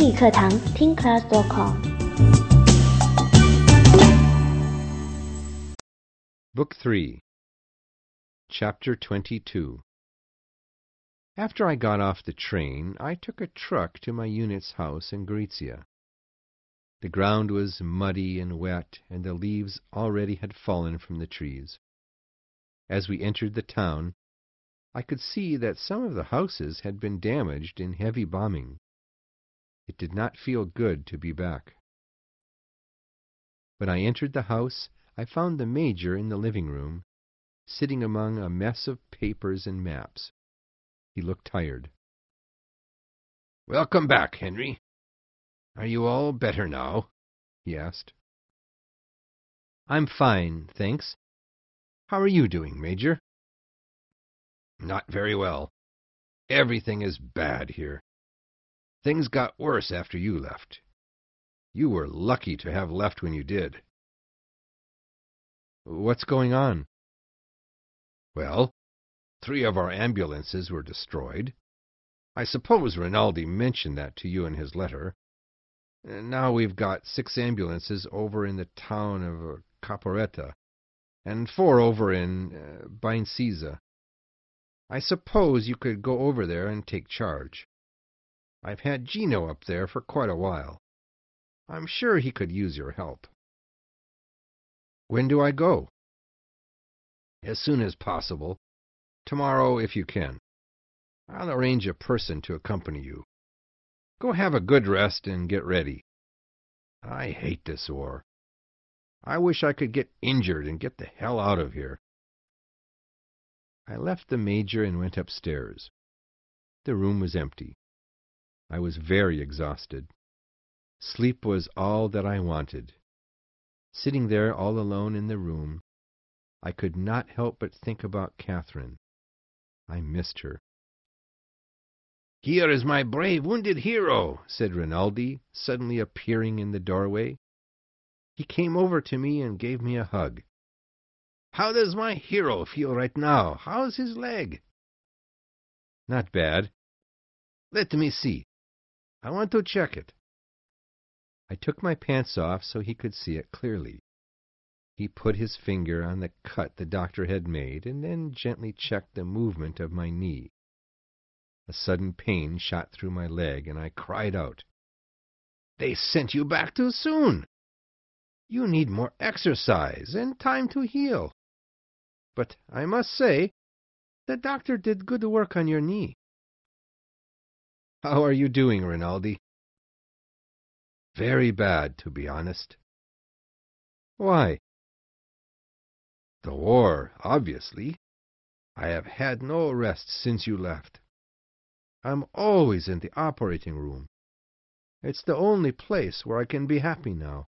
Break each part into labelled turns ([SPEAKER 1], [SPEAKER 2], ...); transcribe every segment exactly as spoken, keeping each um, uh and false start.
[SPEAKER 1] 英语课堂 听 class dot com。
[SPEAKER 2] Book three, Chapter twenty-two. After I got off the train, I took a truck to my unit's house in Gorizia. The ground was muddy and wet, and the leaves already had fallen from the trees. As we entered the town, I could see that some of the houses had been damaged in heavy bombing. It did not feel good to be back. When I entered the house, I found the Major in the living room, sitting among a mess of papers and maps. He looked tired. "Welcome back, Henry. Are you all better now?" he asked. "I'm fine, thanks. How are you doing, Major?" "Not very well. Everything is bad here. Things got worse after you left. You were lucky to have left when you did." "What's going on?" "Well, three of our ambulances were destroyed. I suppose Rinaldi mentioned that to you in his letter. Now we've got six ambulances over in the town of Caporetta, and four over in uh, Baincisa. I suppose you could go over there and take charge. I've had Gino up there for quite a while. I'm sure he could use your help." "When do I go?" "As soon as possible. Tomorrow, if you can. I'll arrange a person to accompany you. Go have a good rest and get ready. I hate this war. I wish I could get injured and get the hell out of here." I left the Major and went upstairs. The room was empty. I was very exhausted. Sleep was all that I wanted. Sitting there all alone in the room, I could not help but think about Catherine. I missed her. "Here is my brave wounded hero," said Rinaldi, suddenly appearing in the doorway. He came over to me and gave me a hug. "How does my hero feel right now? How's his leg?" "Not bad." "Let me see. I want to check it." I took my pants off so he could see it clearly. He put his finger on the cut the doctor had made and then gently checked the movement of my knee. A sudden pain shot through my leg, and I cried out, "They sent you back too soon. You need more exercise and time to heal. But I must say, the doctor did good work on your knee." "How are you doing, Rinaldi?" "Very bad, to be honest." "Why?" "The war, obviously. I have had no rest since you left. I'm always in the operating room. It's the only place where I can be happy now."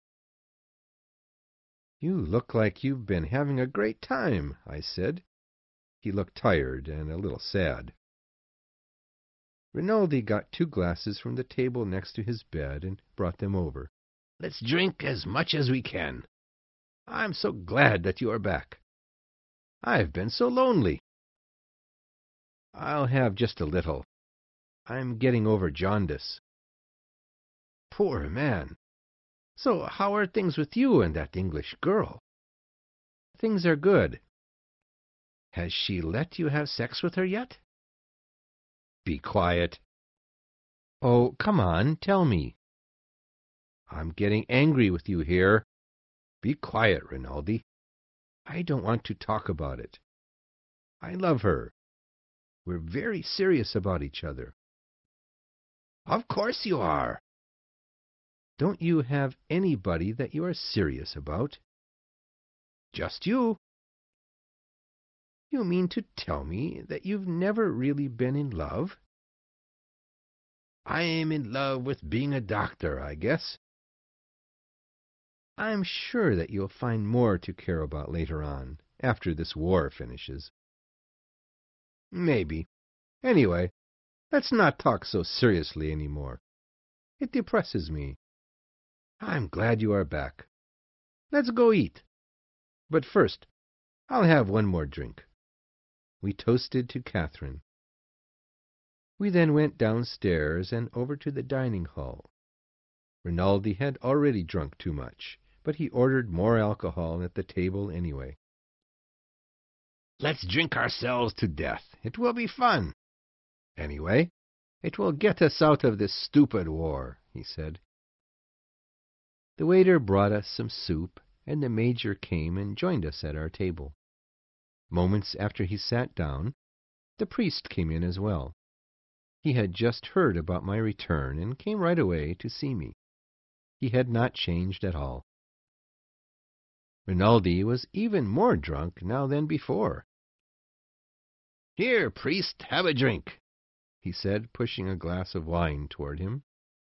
[SPEAKER 2] "You look like you've been having a great time," I said. He looked tired and a little sad. Rinaldi got two glasses from the table next to his bed and brought them over. "Let's drink as much as we can. I'm so glad that you are back. I've been so lonely." "I'll have just a little. I'm getting over jaundice." "Poor man. So how are things with you and that English girl?" "Things are good." "Has she let you have sex with her yet?" "Be quiet." "Oh, come on, tell me." "I'm getting angry with you here. Be quiet, Rinaldi. I don't want to talk about it. I love her. We're very serious about each other." "Of course you are." "Don't you have anybody that you are serious about?" "Just you." "You mean to tell me that you've never really been in love?" "I am in love with being a doctor, I guess." "I'm sure that you'll find more to care about later on, after this war finishes." "Maybe. Anyway, let's not talk so seriously any more. It depresses me. I'm glad you are back. Let's go eat. But first, I'll have one more drink." We toasted to Catherine. We then went downstairs and over to the dining hall, Rinaldi had already drunk too much, but he ordered more alcohol at the table anyway. "Let's drink ourselves to death. It will be fun. Anyway, it will get us out of this stupid war," he said. The waiter brought us some soup, and the Major came and joined us at our table. Moments after he sat down, the priest came in as well. He had just heard about my return and came right away to see me. He had not changed at all. Rinaldi was even more drunk now than before. "Here, priest, have a drink," he said, pushing a glass of wine toward him.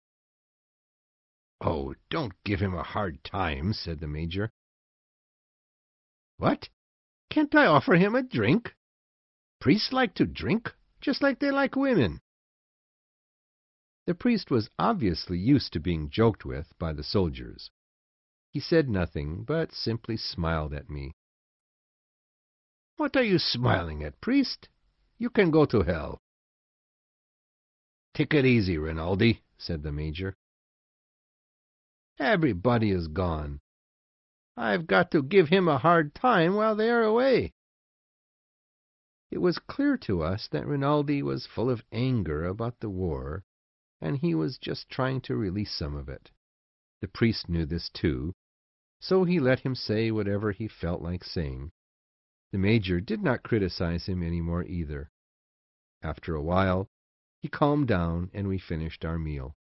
[SPEAKER 2] "Oh, don't give him a hard time," said the Major. "What? Can't I offer him a drink? Priests like to drink, just like they like women." The priest was obviously used to being joked with by the soldiers. He said nothing, but simply smiled at me. "What are you smiling at, priest? You can go to hell." "Take it easy, Rinaldi," said the Major. "Everybody is gone. I've got to give him a hard time while they are away." It was clear to us that Rinaldi was full of anger about the war, and he was just trying to release some of it. The priest knew this too, so he let him say whatever he felt like saying. The Major did not criticize him any more either. After a while, he calmed down and we finished our meal.